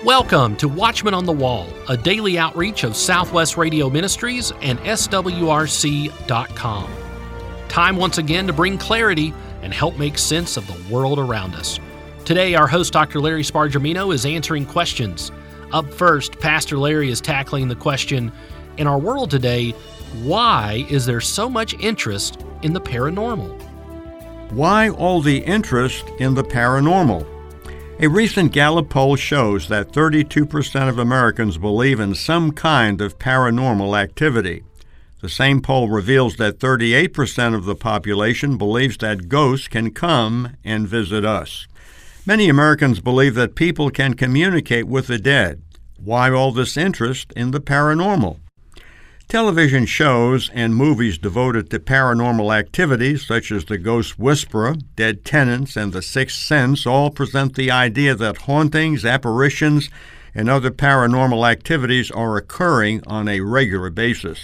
Welcome to Watchman on the Wall, a daily outreach of Southwest Radio Ministries and SWRC.com. Time once again to bring clarity and help make sense of the world around us. Today, our host, Dr. Larry Spargimino, is answering questions. Up first, Pastor Larry is tackling the question, in our world today, why is there so much interest in the paranormal? Why all the interest in the paranormal? A recent Gallup poll shows that 32% of Americans believe in some kind of paranormal activity. The same poll reveals that 38% of the population believes that ghosts can come and visit us. Many Americans believe that people can communicate with the dead. Why all this interest in the paranormal? Television shows and movies devoted to paranormal activities, such as The Ghost Whisperer, Dead Tenants, and The Sixth Sense, all present the idea that hauntings, apparitions, and other paranormal activities are occurring on a regular basis.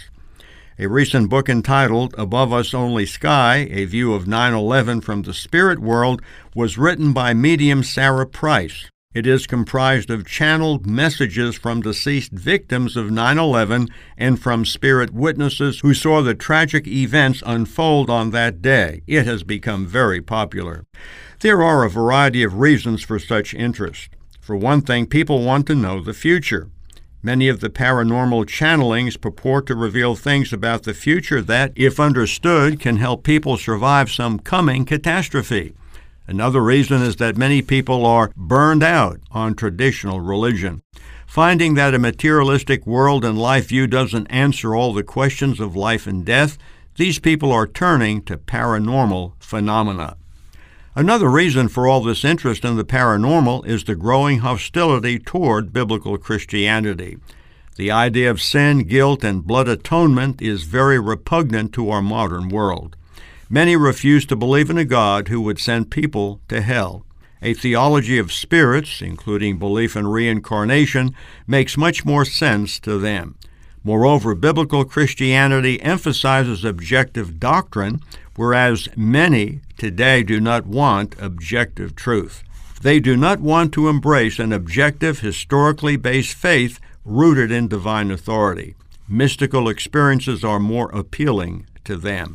A recent book entitled Above Us Only Sky, A View of 9/11 from the Spirit World, was written by medium Sarah Price. It is comprised of channeled messages from deceased victims of 9/11 and from spirit witnesses who saw the tragic events unfold on that day. It has become very popular. There are a variety of reasons for such interest. For one thing, people want to know the future. Many of the paranormal channelings purport to reveal things about the future that, if understood, can help people survive some coming catastrophe. Another reason is that many people are burned out on traditional religion. Finding that a materialistic world and life view doesn't answer all the questions of life and death, these people are turning to paranormal phenomena. Another reason for all this interest in the paranormal is the growing hostility toward biblical Christianity. The idea of sin, guilt, and blood atonement is very repugnant to our modern world. Many refuse to believe in a God who would send people to hell. A theology of spirits, including belief in reincarnation, makes much more sense to them. Moreover, biblical Christianity emphasizes objective doctrine, whereas many today do not want objective truth. They do not want to embrace an objective, historically based faith rooted in divine authority. Mystical experiences are more appealing to them.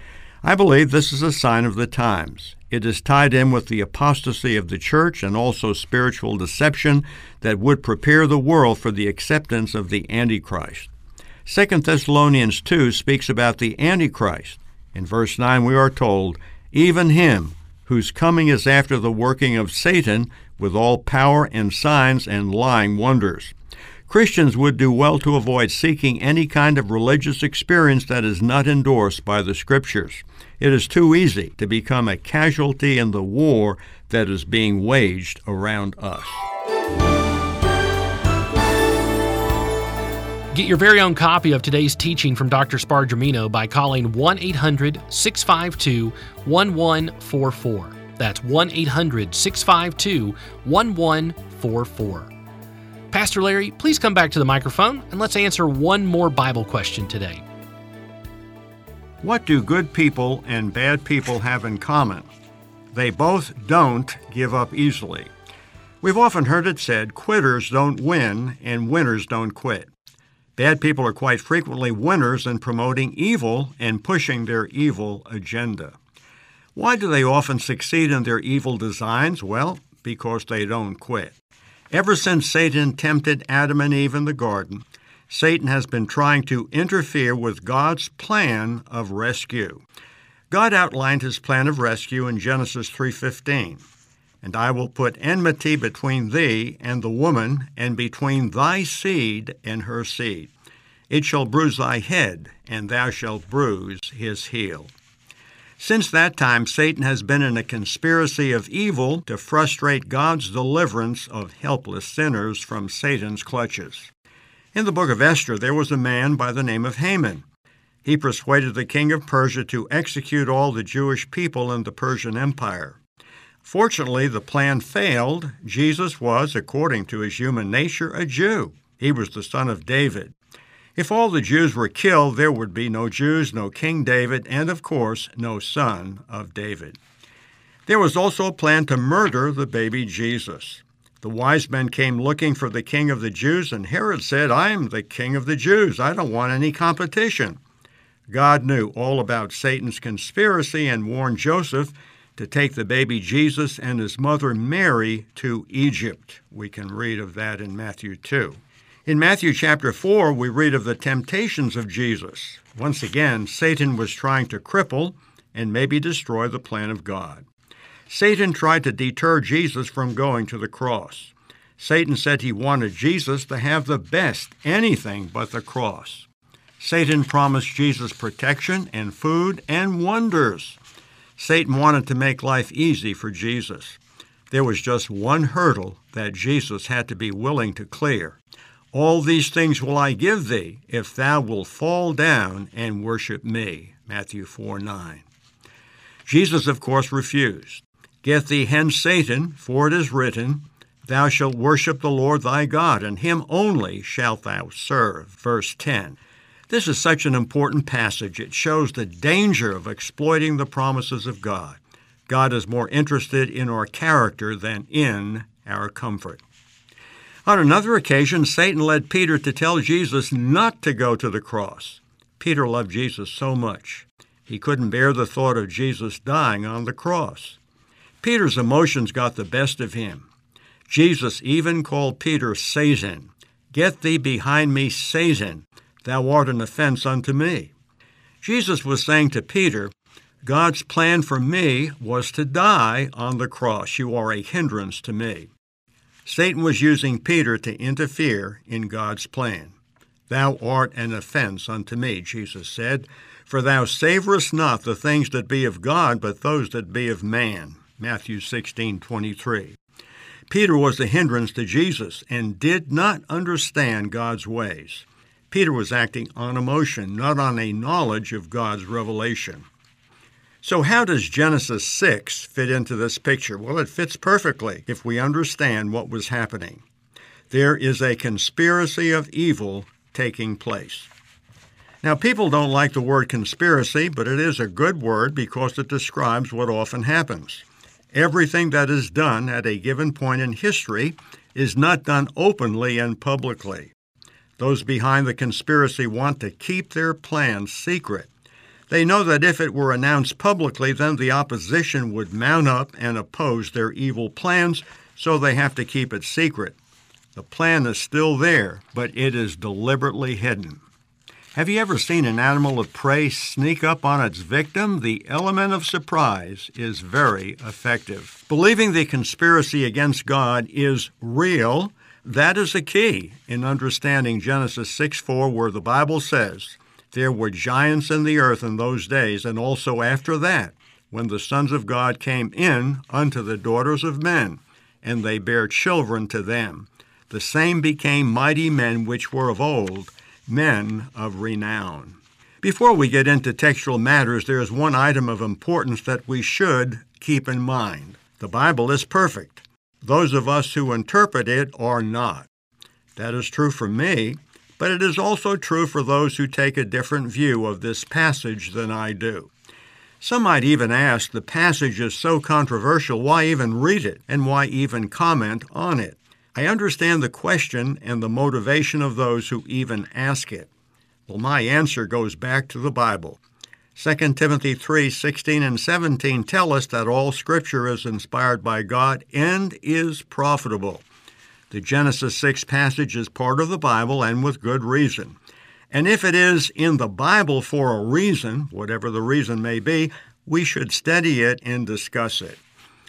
I believe this is a sign of the times. It is tied in with the apostasy of the church and also spiritual deception that would prepare the world for the acceptance of the Antichrist. 2 Thessalonians 2 speaks about the Antichrist. In verse 9 we are told, "Even him, whose coming is after the working of Satan, with all power and signs and lying wonders." Christians would do well to avoid seeking any kind of religious experience that is not endorsed by the Scriptures. It is too easy to become a casualty in the war that is being waged around us. Get your very own copy of today's teaching from Dr. Spargimino by calling 1-800-652-1144. That's 1-800-652-1144. Pastor Larry, please come back to the microphone and let's answer one more Bible question today. What do good people and bad people have in common? They both don't give up easily. We've often heard it said, quitters don't win and winners don't quit. Bad people are quite frequently winners in promoting evil and pushing their evil agenda. Why do they often succeed in their evil designs? Well, because they don't quit. Ever since Satan tempted Adam and Eve in the garden, Satan has been trying to interfere with God's plan of rescue. God outlined his plan of rescue in Genesis 3:15. "And I will put enmity between thee and the woman, and between thy seed and her seed. It shall bruise thy head, and thou shalt bruise his heel." Since that time, Satan has been in a conspiracy of evil to frustrate God's deliverance of helpless sinners from Satan's clutches. In the book of Esther, there was a man by the name of Haman. He persuaded the king of Persia to execute all the Jewish people in the Persian Empire. Fortunately, the plan failed. Jesus was, according to his human nature, a Jew. He was the son of David. If all the Jews were killed, there would be no Jews, no King David, and of course, no son of David. There was also a plan to murder the baby Jesus. The wise men came looking for the king of the Jews, and Herod said, "I am the king of the Jews. I don't want any competition." God knew all about Satan's conspiracy and warned Joseph to take the baby Jesus and his mother Mary to Egypt. We can read of that in Matthew 2. In Matthew chapter 4, we read of the temptations of Jesus. Once again, Satan was trying to cripple and maybe destroy the plan of God. Satan tried to deter Jesus from going to the cross. Satan said he wanted Jesus to have the best, anything but the cross. Satan promised Jesus protection and food and wonders. Satan wanted to make life easy for Jesus. There was just one hurdle that Jesus had to be willing to clear. "All these things will I give thee, if thou wilt fall down and worship me." Matthew 4:9. Jesus, of course, refused. "Get thee hence, Satan, for it is written, Thou shalt worship the Lord thy God, and him only shalt thou serve." Verse 10. This is such an important passage. It shows the danger of exploiting the promises of God. God is more interested in our character than in our comfort. On another occasion, Satan led Peter to tell Jesus not to go to the cross. Peter loved Jesus so much. He couldn't bear the thought of Jesus dying on the cross. Peter's emotions got the best of him. Jesus even called Peter Satan. "Get thee behind me, Satan. Thou art an offense unto me." Jesus was saying to Peter, God's plan for me was to die on the cross. You are a hindrance to me. Satan was using Peter to interfere in God's plan. "Thou art an offense unto me," Jesus said, "for thou savorest not the things that be of God, but those that be of man." Matthew 16:23. Peter was a hindrance to Jesus and did not understand God's ways. Peter was acting on emotion, not on a knowledge of God's revelation. So how does Genesis 6 fit into this picture? Well, it fits perfectly if we understand what was happening. There is a conspiracy of evil taking place. Now, people don't like the word conspiracy, but it is a good word because it describes what often happens. Everything that is done at a given point in history is not done openly and publicly. Those behind the conspiracy want to keep their plans secret. They know that if it were announced publicly, then the opposition would mount up and oppose their evil plans, so they have to keep it secret. The plan is still there, but it is deliberately hidden. Have you ever seen an animal of prey sneak up on its victim? The element of surprise is very effective. Believing the conspiracy against God is real, that is a key in understanding Genesis 6:4, where the Bible says, "There were giants in the earth in those days, and also after that, when the sons of God came in unto the daughters of men, and they bare children to them. The same became mighty men which were of old, men of renown." Before we get into textual matters, there is one item of importance that we should keep in mind. The Bible is perfect. Those of us who interpret it are not. That is true for me, but it is also true for those who take a different view of this passage than I do. Some might even ask, the passage is so controversial, why even read it, and why even comment on it? I understand the question and the motivation of those who even ask it. Well, my answer goes back to the Bible. 2 Timothy 3:16 and 17 tell us that all Scripture is inspired by God and is profitable. The Genesis 6 passage is part of the Bible, and with good reason. And if it is in the Bible for a reason, whatever the reason may be, we should study it and discuss it.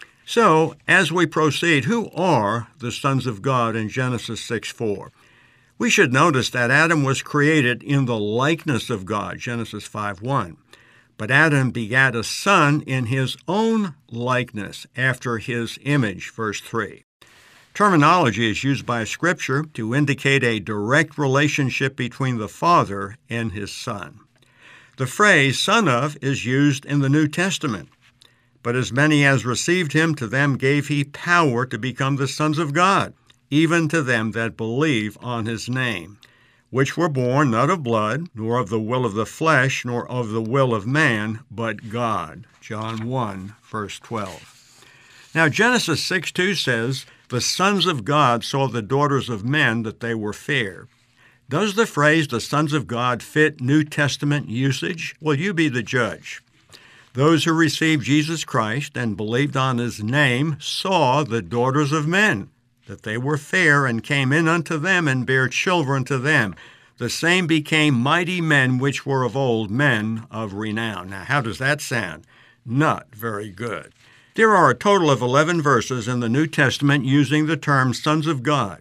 So, as we proceed, who are the sons of God in Genesis 6:4? We should notice that Adam was created in the likeness of God, Genesis 5:1. But Adam begat a son in his own likeness, after his image, verse 3. Terminology is used by Scripture to indicate a direct relationship between the Father and his Son. The phrase son of is used in the New Testament. But as many as received him, to them gave he power to become the sons of God, even to them that believe on his name, which were born not of blood, nor of the will of the flesh, nor of the will of man, but God. John 1, verse 12. Now Genesis 6:2 says, The sons of God saw the daughters of men that they were fair. Does the phrase the sons of God fit New Testament usage? Well, you be the judge. Those who received Jesus Christ and believed on his name saw the daughters of men, that they were fair, and came in unto them and bare children to them. The same became mighty men which were of old, men of renown. Now, how does that sound? Not very good. There are a total of 11 verses in the New Testament using the term sons of God.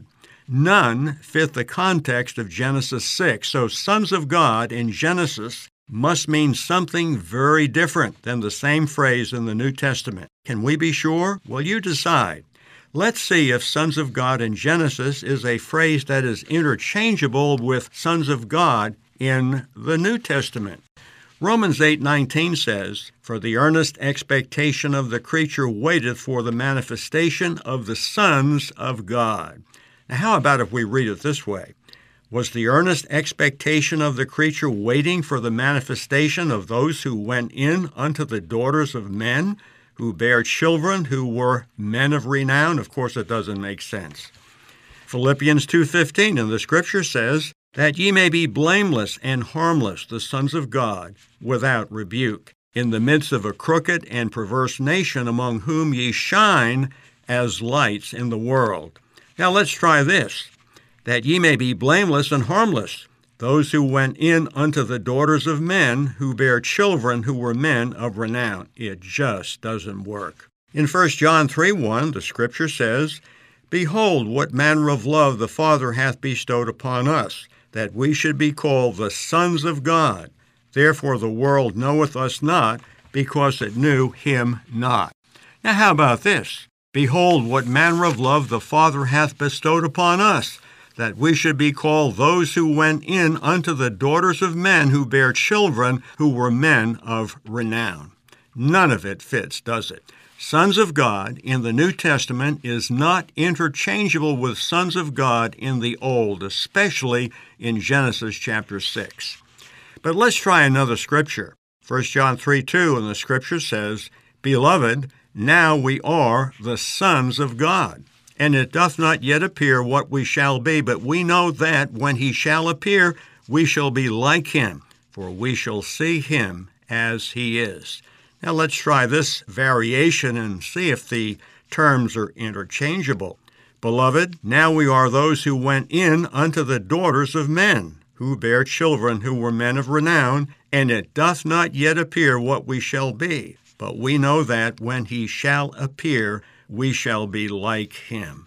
None fit the context of Genesis 6, so sons of God in Genesis must mean something very different than the same phrase in the New Testament. Can we be sure? Well, you decide. Let's see if sons of God in Genesis is a phrase that is interchangeable with sons of God in the New Testament. Romans 8:19 says, "For the earnest expectation of the creature waiteth for the manifestation of the sons of God." Now, how about if we read it this way? Was the earnest expectation of the creature waiting for the manifestation of those who went in unto the daughters of men, who bare children, who were men of renown? Of course, it doesn't make sense. Philippians 2:15 in the Scripture says, "That ye may be blameless and harmless, the sons of God, without rebuke, in the midst of a crooked and perverse nation, among whom ye shine as lights in the world." Now let's try this. That ye may be blameless and harmless, those who went in unto the daughters of men, who bare children, who were men of renown. It just doesn't work. In 1 John 3:1, the Scripture says, "Behold, what manner of love the Father hath bestowed upon us, that we should be called the sons of God. Therefore the world knoweth us not, because it knew him not." Now how about this? "Behold, what manner of love the Father hath bestowed upon us, that we should be called those who went in unto the daughters of men, who bare children, who were men of renown." None of it fits, does it? Sons of God in the New Testament is not interchangeable with sons of God in the Old, especially in Genesis chapter 6. But let's try another Scripture. 1 John 3:2, and the Scripture says, "Beloved, now we are the sons of God, and it doth not yet appear what we shall be, but we know that when he shall appear, we shall be like him, for we shall see him as he is." Now let's try this variation and see if the terms are interchangeable. "Beloved, now we are those who went in unto the daughters of men, who bare children, who were men of renown, and it doth not yet appear what we shall be. But we know that when he shall appear, we shall be like him."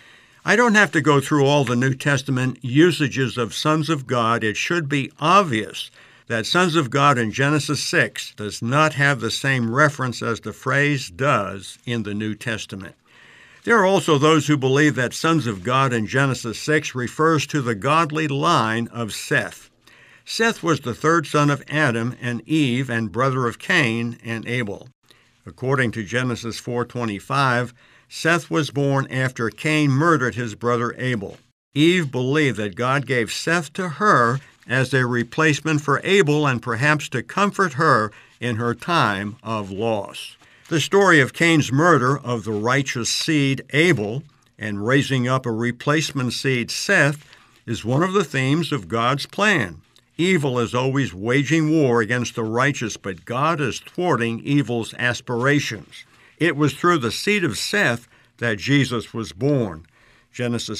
I don't have to go through all the New Testament usages of sons of God. It should be obvious that sons of God in Genesis 6 does not have the same reference as the phrase does in the New Testament. There are also those who believe that sons of God in Genesis 6 refers to the godly line of Seth. Seth was the third son of Adam and Eve and brother of Cain and Abel. According to Genesis 4:25, Seth was born after Cain murdered his brother Abel. Eve believed that God gave Seth to her as a replacement for Abel and perhaps to comfort her in her time of loss. The story of Cain's murder of the righteous seed Abel and raising up a replacement seed Seth is one of the themes of God's plan. Evil is always waging war against the righteous, but God is thwarting evil's aspirations. It was through the seed of Seth that Jesus was born. Genesis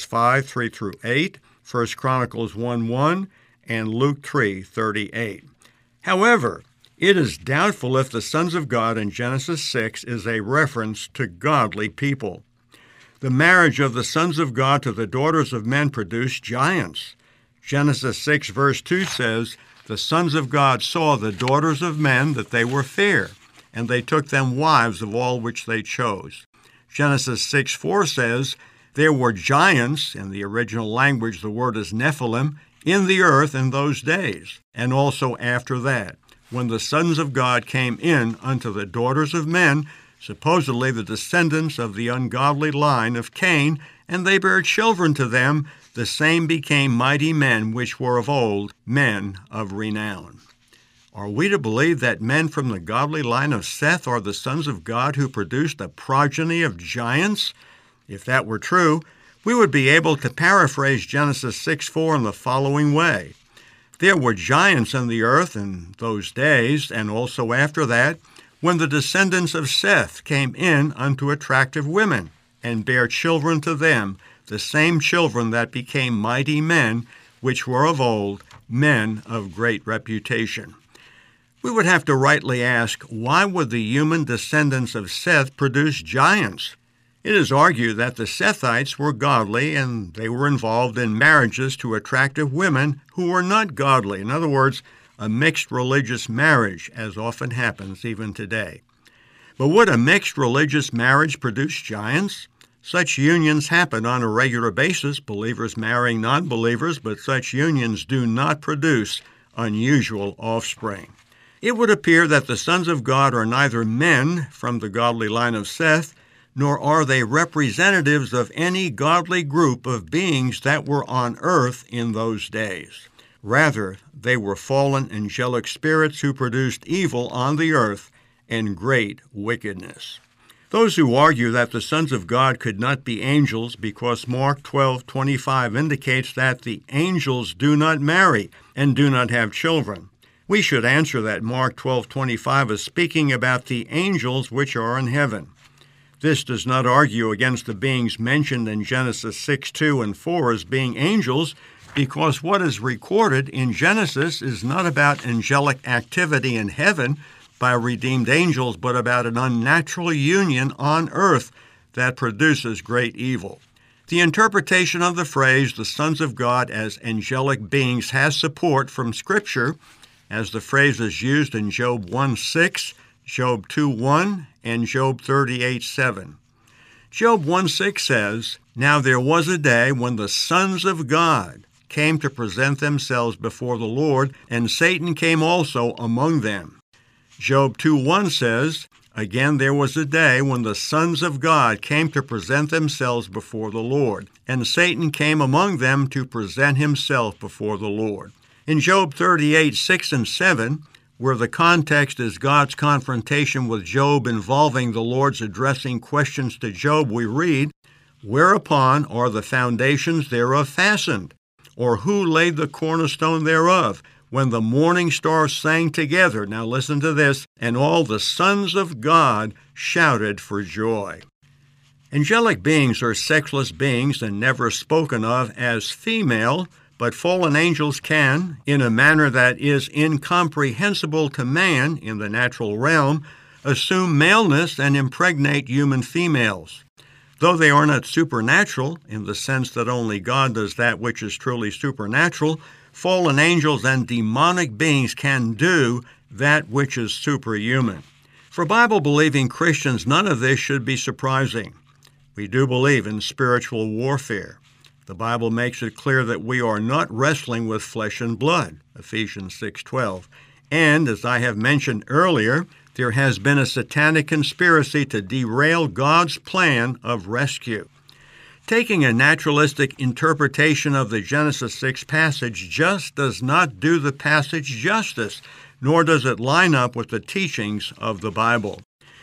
5:3-8, 1 Chronicles 1:1, and Luke 3:38. However, it is doubtful if the sons of God in Genesis 6 is a reference to godly people. The marriage of the sons of God to the daughters of men produced giants. Genesis 6 verse 2 says, "The sons of God saw the daughters of men that they were fair, and they took them wives of all which they chose." Genesis 6:4 says, "There were giants," in the original language the word is Nephilim, "in the earth in those days, and also after that, when the sons of God came in unto the daughters of men, supposedly the descendants of the ungodly line of Cain, and they bare children to them. The same became mighty men which were of old, men of renown." Are we to believe that men from the godly line of Seth are the sons of God who produced a progeny of giants? If that were true, we would be able to paraphrase Genesis 6:4 in the following way. There were giants in the earth in those days, and also after that, when the descendants of Seth came in unto attractive women, and bare children to them, the same children that became mighty men, which were of old, men of great reputation. We would have to rightly ask, why would the human descendants of Seth produce giants? It is argued that the Sethites were godly and they were involved in marriages to attractive women who were not godly. In other words, a mixed religious marriage, as often happens even today. But would a mixed religious marriage produce giants? Such unions happen on a regular basis, believers marrying non-believers, but such unions do not produce unusual offspring. It would appear that the sons of God are neither men from the godly line of Seth, nor are they representatives of any godly group of beings that were on earth in those days. Rather, they were fallen angelic spirits who produced evil on the earth and great wickedness. Those who argue that the sons of God could not be angels because Mark 12:25 indicates that the angels do not marry and do not have children. We should answer that Mark 12:25 is speaking about the angels which are in heaven. This does not argue against the beings mentioned in Genesis 6:2 and 4 as being angels, because what is recorded in Genesis is not about angelic activity in heaven by redeemed angels, but about an unnatural union on earth that produces great evil. The interpretation of the phrase, the sons of God as angelic beings, has support from Scripture, as the phrase is used in Job 1:6, Job 2:1, and Job 38:7. Job 1:6 says, "Now there was a day when the sons of God came to present themselves before the Lord, and Satan came also among them." Job 2:1 says, "Again there was a day when the sons of God came to present themselves before the Lord, and Satan came among them to present himself before the Lord." In Job 38:6 and 7, where the context is God's confrontation with Job involving the Lord's addressing questions to Job, we read, "Whereupon are the foundations thereof fastened? Or who laid the cornerstone thereof? When the morning stars sang together," now listen to this, "and all the sons of God shouted for joy." Angelic beings are sexless beings and never spoken of as female, but fallen angels can, in a manner that is incomprehensible to man in the natural realm, assume maleness and impregnate human females. Though they are not supernatural, in the sense that only God does that which is truly supernatural, fallen angels and demonic beings can do that which is superhuman. For Bible-believing Christians, none of this should be surprising. We do believe in spiritual warfare. The Bible makes it clear that we are not wrestling with flesh and blood, Ephesians 6:12. And, as I have mentioned earlier, there has been a satanic conspiracy to derail God's plan of rescue. Taking a naturalistic interpretation of the Genesis 6 passage just does not do the passage justice, nor does it line up with the teachings of the Bible.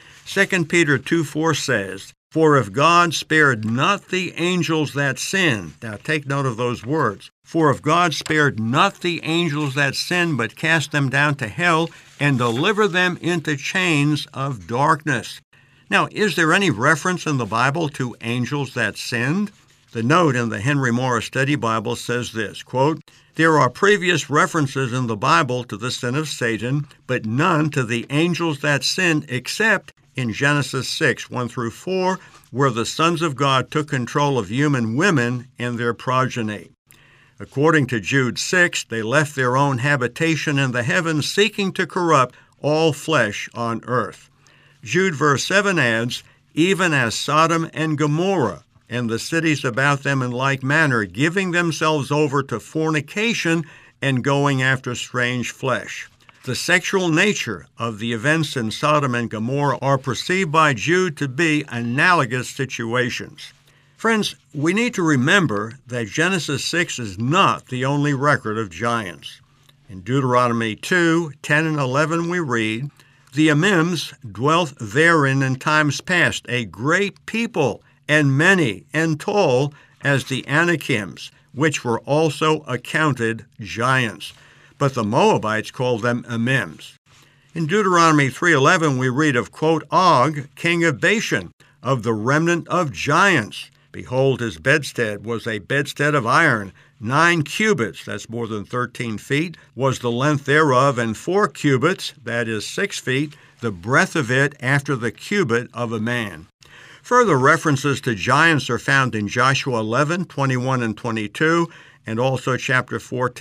2 Peter 2:4 says, "For if God spared not the angels that sinned," now take note of those words, "for if God spared not the angels that sinned, but cast them down to hell and delivered them into chains of darkness." Now, is there any reference in the Bible to angels that sinned? The note in the Henry Morris Study Bible says this, quote, "There are previous references in the Bible to the sin of Satan, but none to the angels that sinned except in Genesis 6, 1 through 4, where the sons of God took control of human women and their progeny. According to Jude 6, they left their own habitation in the heavens, seeking to corrupt all flesh on earth. Jude verse 7 adds, "Even as Sodom and Gomorrah and the cities about them in like manner, giving themselves over to fornication and going after strange flesh." The sexual nature of the events in Sodom and Gomorrah are perceived by Jude to be analogous situations. Friends, we need to remember that Genesis 6 is not the only record of giants. In Deuteronomy 2, 10 and 11 we read, "The Emims dwelt therein in times past, a great people and many and tall as the Anakims, which were also accounted giants. But the Moabites called them Emims. In Deuteronomy 3:11 we read of, quote, Og, king of Bashan, of the remnant of giants. Behold, his bedstead was a bedstead of iron. 9 cubits, that's more than 13 feet, was the length thereof, and 4 cubits, that is 6 feet, the breadth of it after the cubit of a man. Further references to giants are found in Joshua 11:21 and 22, and also chapter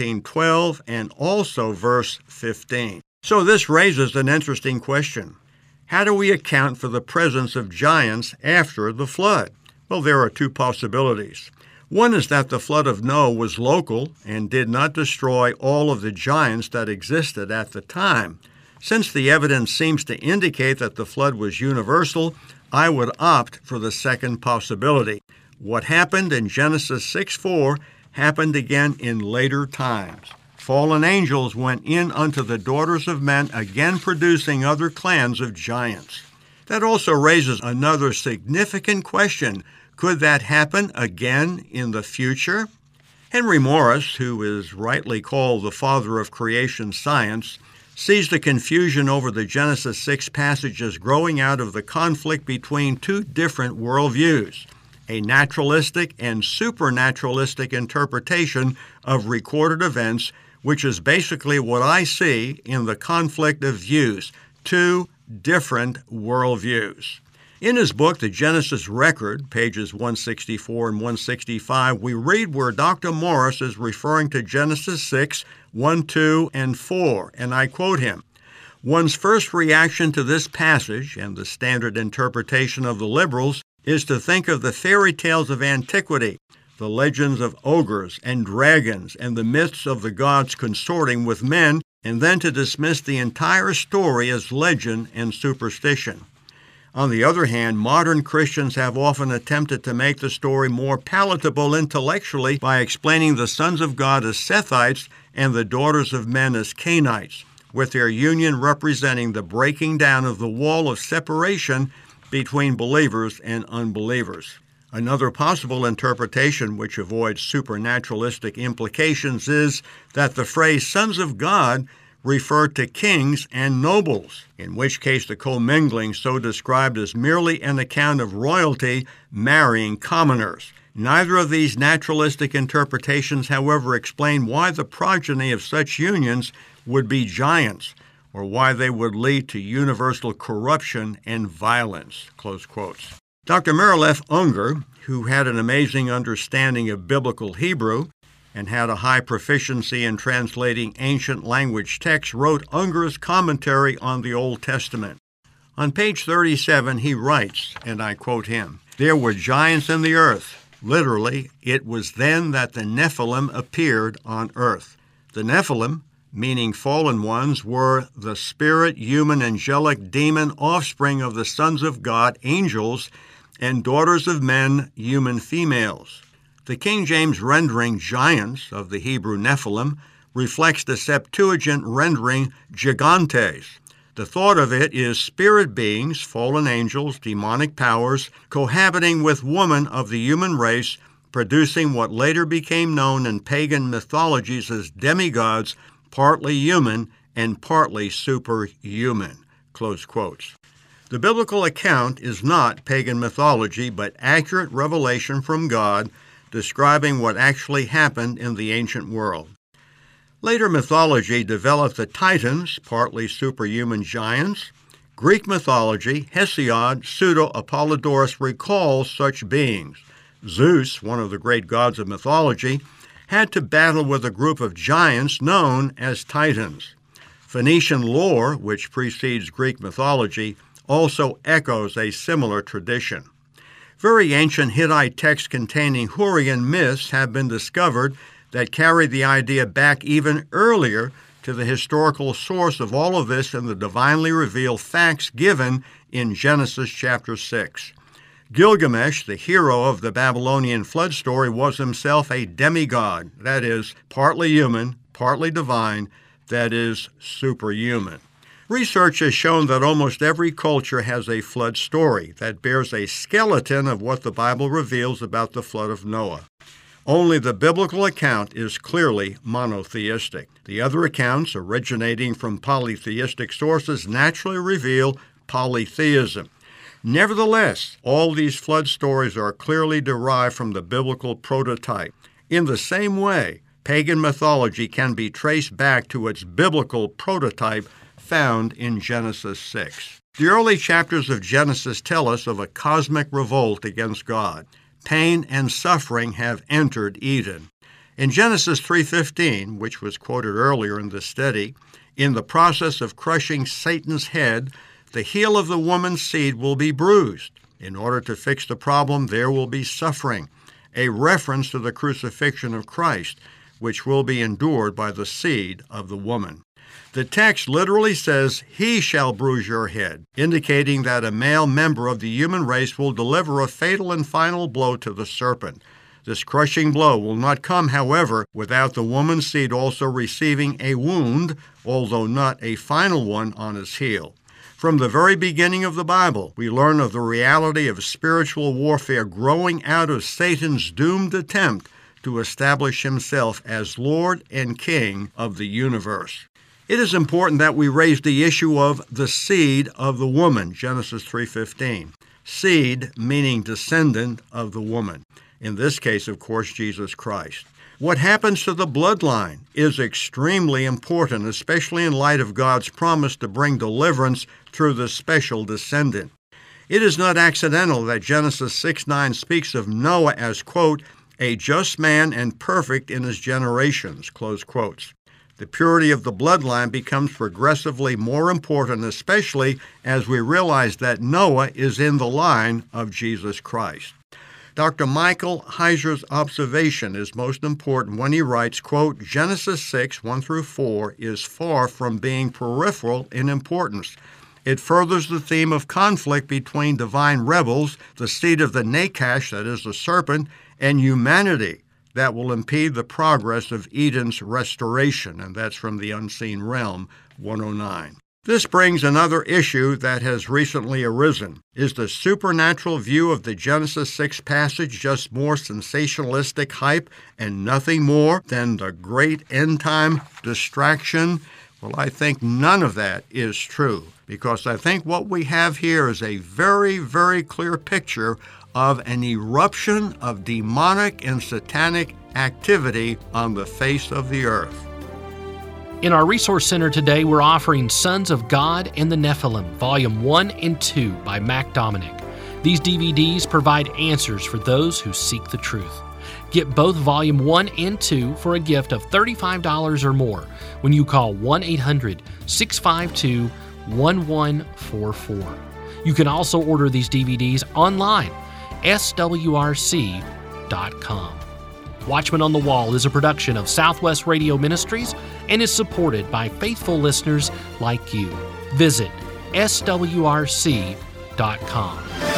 14:12, and also verse 15. So this raises an interesting question. How do we account for the presence of giants after the flood? Well, there are 2 possibilities. One is that the flood of Noah was local and did not destroy all of the giants that existed at the time. Since the evidence seems to indicate that the flood was universal, I would opt for the second possibility. What happened in Genesis 6:4 happened again in later times. Fallen angels went in unto the daughters of men, again producing other clans of giants. That also raises another significant question. Could that happen again in the future? Henry Morris, who is rightly called the father of creation science, sees the confusion over the Genesis 6 passages growing out of the conflict between 2 different worldviews, a naturalistic and supernaturalistic interpretation of recorded events, which is basically what I see in the conflict of views, 2 different worldviews. In his book, The Genesis Record, pages 164 and 165, we read where Dr. Morris is referring to Genesis 6, 1, 2, and 4, and I quote him, "One's first reaction to this passage, and the standard interpretation of the liberals, is to think of the fairy tales of antiquity, the legends of ogres and dragons, and the myths of the gods consorting with men, and then to dismiss the entire story as legend and superstition. On the other hand, modern Christians have often attempted to make the story more palatable intellectually by explaining the sons of God as Sethites and the daughters of men as Cainites, with their union representing the breaking down of the wall of separation between believers and unbelievers. Another possible interpretation, which avoids supernaturalistic implications, is that the phrase sons of God referred to kings and nobles, in which case the commingling so described is merely an account of royalty marrying commoners. Neither of these naturalistic interpretations, however, explain why the progeny of such unions would be giants, or why they would lead to universal corruption and violence." Close quotes. Dr. Merilef Unger, who had an amazing understanding of biblical Hebrew and had a high proficiency in translating ancient language texts, wrote Unger's commentary on the Old Testament. On page 37, he writes, and I quote him, "There were giants in the earth. Literally, it was then that the Nephilim appeared on earth. The Nephilim, meaning fallen ones, were the spirit, human, angelic, demon offspring of the sons of God, angels, and daughters of men, human females. The King James rendering giants of the Hebrew Nephilim reflects the Septuagint rendering gigantes. The thought of it is spirit beings, fallen angels, demonic powers, cohabiting with woman of the human race, producing what later became known in pagan mythologies as demigods, partly human and partly superhuman." Close quotes. The biblical account is not pagan mythology, but accurate revelation from God describing what actually happened in the ancient world. Later mythology developed the Titans, partly superhuman giants. Greek mythology, Hesiod, Pseudo-Apollodorus recalls such beings. Zeus, one of the great gods of mythology, had to battle with a group of giants known as Titans. Phoenician lore, which precedes Greek mythology, also echoes a similar tradition. Very ancient Hittite texts containing Hurrian myths have been discovered that carry the idea back even earlier to the historical source of all of this in the divinely revealed facts given in Genesis chapter 6. Gilgamesh, the hero of the Babylonian flood story, was himself a demigod, that is, partly human, partly divine, that is, superhuman. Research has shown that almost every culture has a flood story that bears a skeleton of what the Bible reveals about the flood of Noah. Only the biblical account is clearly monotheistic. The other accounts, originating from polytheistic sources, naturally reveal polytheism. Nevertheless, all these flood stories are clearly derived from the biblical prototype. In the same way, pagan mythology can be traced back to its biblical prototype found in Genesis 6. The early chapters of Genesis tell us of a cosmic revolt against God. Pain and suffering have entered Eden. In Genesis 3:15, which was quoted earlier in this study, in the process of crushing Satan's head, the heel of the woman's seed will be bruised. In order to fix the problem, there will be suffering, a reference to the crucifixion of Christ, which will be endured by the seed of the woman. The text literally says, "He shall bruise your head," indicating that a male member of the human race will deliver a fatal and final blow to the serpent. This crushing blow will not come, however, without the woman's seed also receiving a wound, although not a final one, on his heel. From the very beginning of the Bible, we learn of the reality of spiritual warfare growing out of Satan's doomed attempt to establish himself as Lord and King of the universe. It is important that we raise the issue of the seed of the woman, Genesis 3:15. Seed meaning descendant of the woman. In this case, of course, Jesus Christ. What happens to the bloodline is extremely important, especially in light of God's promise to bring deliverance through the special descendant. It is not accidental that Genesis 6:9 speaks of Noah as, quote, "a just man and perfect in his generations," close quotes. The purity of the bloodline becomes progressively more important, especially as we realize that Noah is in the line of Jesus Christ. Dr. Michael Heiser's observation is most important when he writes, quote, "Genesis 6, 1-4 is far from being peripheral in importance. It furthers the theme of conflict between divine rebels, the seed of the Nakash, that is the serpent, and humanity that will impede the progress of Eden's restoration," and that's from The Unseen Realm, 109. This brings another issue that has recently arisen. Is the supernatural view of the Genesis 6 passage just more sensationalistic hype and nothing more than the great end-time distraction? Well, I think none of that is true, because I think what we have here is a very, very clear picture of an eruption of demonic and satanic activity on the face of the earth. In our Resource Center today, we're offering Sons of God and the Nephilim, Volume 1 and 2 by Mac Dominic. These DVDs provide answers for those who seek the truth. Get both Volume 1 and 2 for a gift of $35 or more when you call 1-800-652-1144. You can also order these DVDs online, swrc.com. Watchman on the Wall is a production of Southwest Radio Ministries and is supported by faithful listeners like you. Visit swrc.com.